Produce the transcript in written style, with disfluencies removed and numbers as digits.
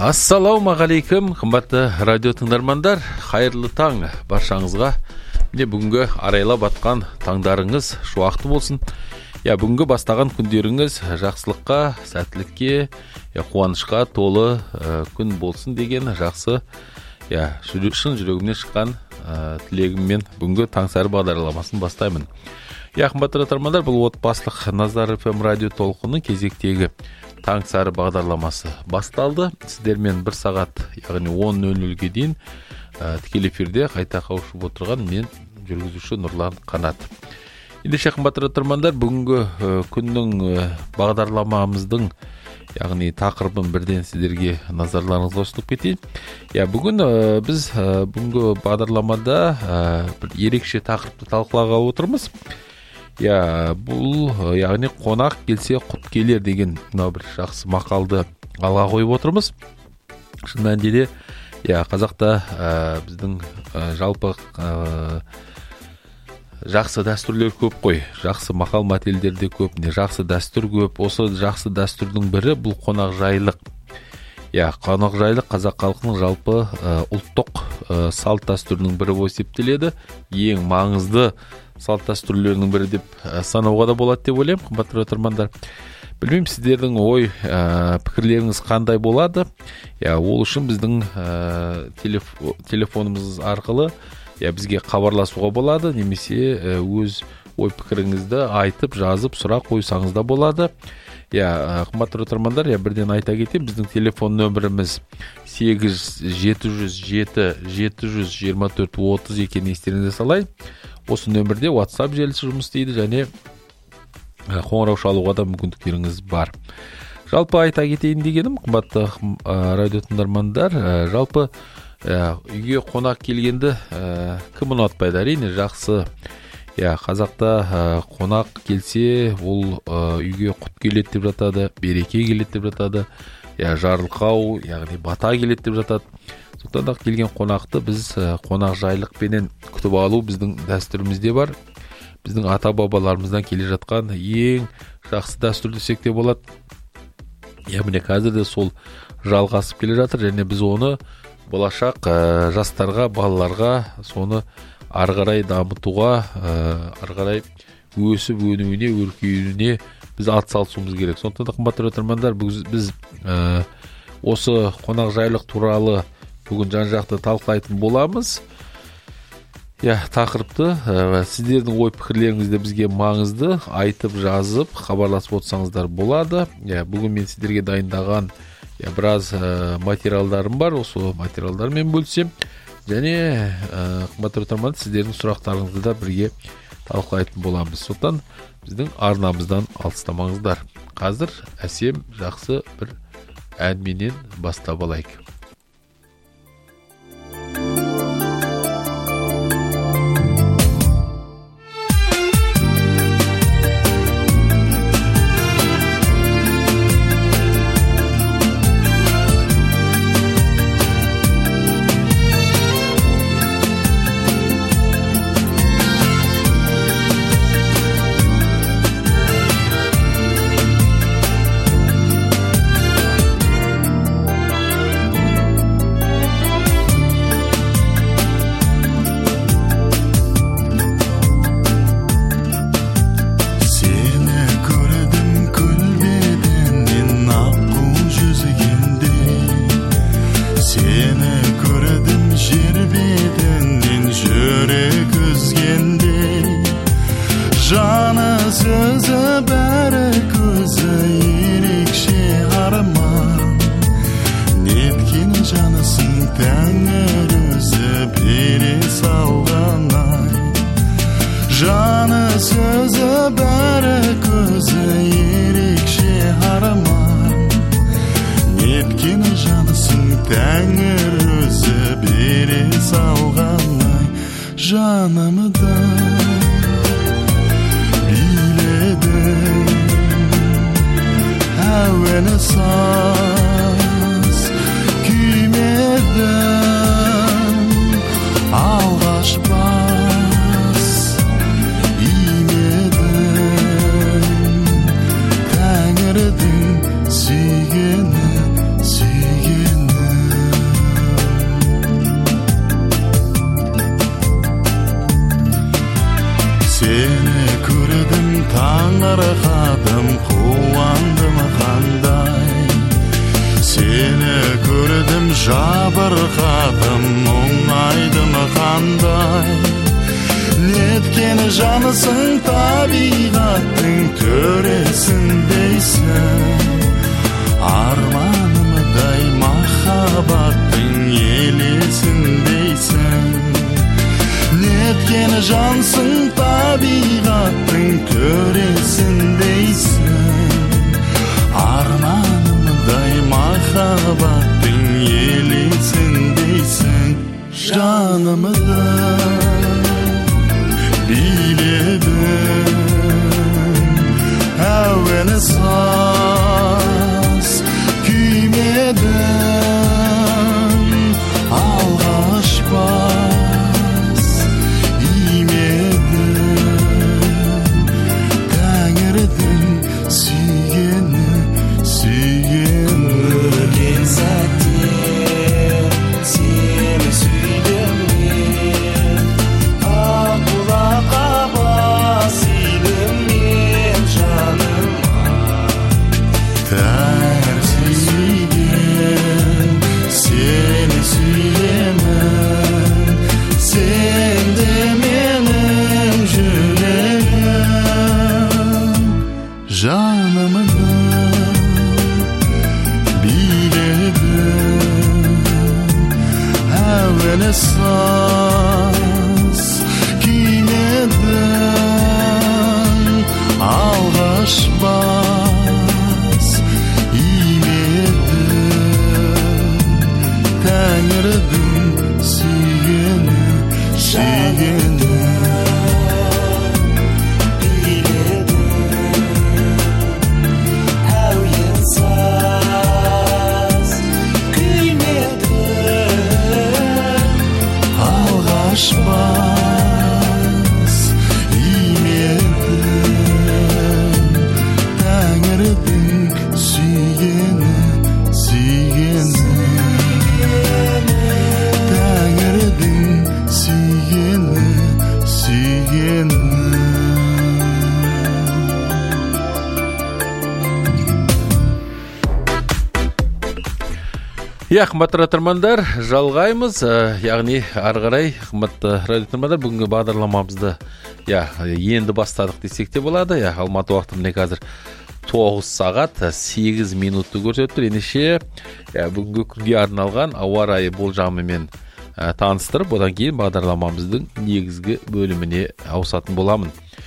Ассалаумағалейкум, қымбатты радио тыңдармандар, қайырлы таң баршаңызға. Міне бүгінгі арайлап атқан таңдарыңыз шуақты болсын. Бүгінгі бастаған күндеріңіз жақсылыққа, сәттілікке, қуанышқа толы күн болсын деген жақсы, шын жүрегімнен шыққан тілегіммен бүгінгі таңсәрі бағдарламасын бастаймын. Қымбатты тыңдармандар, бұл отбасылық Назар ФМ радио толқынының кезектегі таңсәрі бағдарламасы басталды. Сіздермен бір сағат, яғни 10:00-ге дейін тікелей эфирде қайта қауышып отырған мен жүргізуші Нұрлан Қанат. Ендеше қымбатты тыңдармандар, бүгінгі күннің бағдарламамыздың, яғни тақырыбын бірден сіздерге назарларыңызға ұсынып кетейін. Бүгін біз бүгінгі бағдарламада бір ерекше тақырыпты талқылауға отырмыз. Бұл, яғни қонақ келсе құт келер деген бір жақсы мақалды алға қойып отырмыз. Шын мәнінде қазақта біздің жалпы жақсы дәстүрлер көп қой. Жақсы мақал мәтелдерде көп, жақсы дәстүр көп. Осы жақсы дәстүрдің бірі бұл қонақжайлық. Қонақжайлық қазақ халқының жалпы ұлттық салт дәстүрінің бірі болып есептеледі. Ең маңызды салт дәстүрлерінің бірі деп санауға да болады деп ойлаймын, қымбатты тыңдармандар. Білмеймін, сіздердің ой пікірлеріңіз қандай болады. Ол үшін біздің телефонымыз арқылы бізге хабарласуға болады, немесе өз ой пікіріңізді айтып, жазып, сұрақ қойсаңыз да болады. Қымбатты тыңдармандар, бірден айта кетейін, біздің телефон нөміріміз 8-707-724-30 екенін естеріңізге салайын. Осы нөмірде WhatsApp желісі жұмыс істейді және қоңырау шалуға да мүмкіндіктеріңіз бар. Жалпы айта кетейін дегенім, қымбатты радио тыңдармандар, жалпы үйге қонақ келгенді кім ұнатпайды? Әрине жақсы. Қазақта қонақ келсе, ол үйге құт келеді деп жатады, береке келеді деп жатады, жарылқау, яғни бата келеді деп жатады. Сондықтан келген қонақты біз қонақжайлықпенен күтіп алу біздің дәстүрімізде бар. Біздің ата-бабаларымыздан келе жатқан ең жақсы дәстүр десек те болады. Міне қазір де сол жалғасып келе жатыр және біз оны болашақ жастарға, балаларға соны ары қарай дамытуға, ары қарай өсіп өнуіне, өркеюіне біз атсалысуымыз керек. Сондықтан қымбатты тыңдармандар, біз осы қонақжайлық туралы бүгін жан-жақты талқылайтын боламыз. Тақырыпты сіздердің ой пікірлеріңізді бізге маңызды айтып, жазып, хабарласып отырсаңыздар болады. Бүгін мен сіздерге дайындаған біраз материалдарым бар, осы материалдармен бөлісем. Және қымбатты тыңдармандар, сіздердің сұрақтарыңызды да бірге талқылайтын боламыз. Сондықтан біздің арнамыздан алыстамаңыздар. Қазір әсем жақсы бір әнменен бастап алайық. Suyunu таңырқадым, қуандым қандай. Сені көрдім, жабырқадым, мұңайдым қандай. Неткен жанысың, табиғаттың төресіндейсің. Арманымдай махаббаттың елесіндейсің. Неткен жансың, табиғаттың төресіндейсің. Арманымдай махаббаттың елесіндейсің. Жанымды биледің, әуені саз күймедің. Алғаш бас имедің, тәңірдің сүйгені, сүйгені. Өлген сәтте сені сүйдім мен, аққулаққа бас идім мен жаныма. Тәңір сүйген, сені сүйемін, сен де менің жүрегім. Жанымды биледің, әуені саз күймедің. Алғаш бас имедің, тәңірдің сүйгені, сүйгені. Әуен саз күймедің. Алғаш бас имедің, тәңірдің сүйгені, сүйгені. Тәңірдің сүйгені, сүйгені. Қымбатты радиотыңдармандар, жалғаймыз. Яғни ары қарай қымбатты радиотыңдармандар, бүгінгі бағдарламамызды енді бастадық десек те болады. Алматы уақыты міне қазір 9 сағат 8 минутты көрсетіп тұр. Ендеше бүгінгі күнге арналған ауа райы болжамымен таныстырып, одан кейін бағдарламамыздың негізгі бөліміне ауысатын боламын.